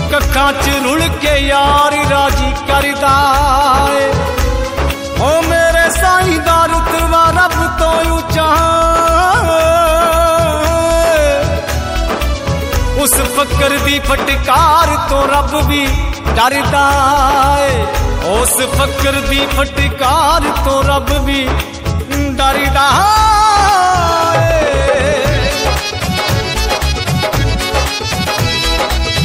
कखां च रुल के यार राजी करदा है। ओ मेरे साईं दा रुतबा रब तो ऊंचा, उस फकर दी फटकार तो रब भी डरदा है। उस फकर दी फटकार तो रब भी डरदा है।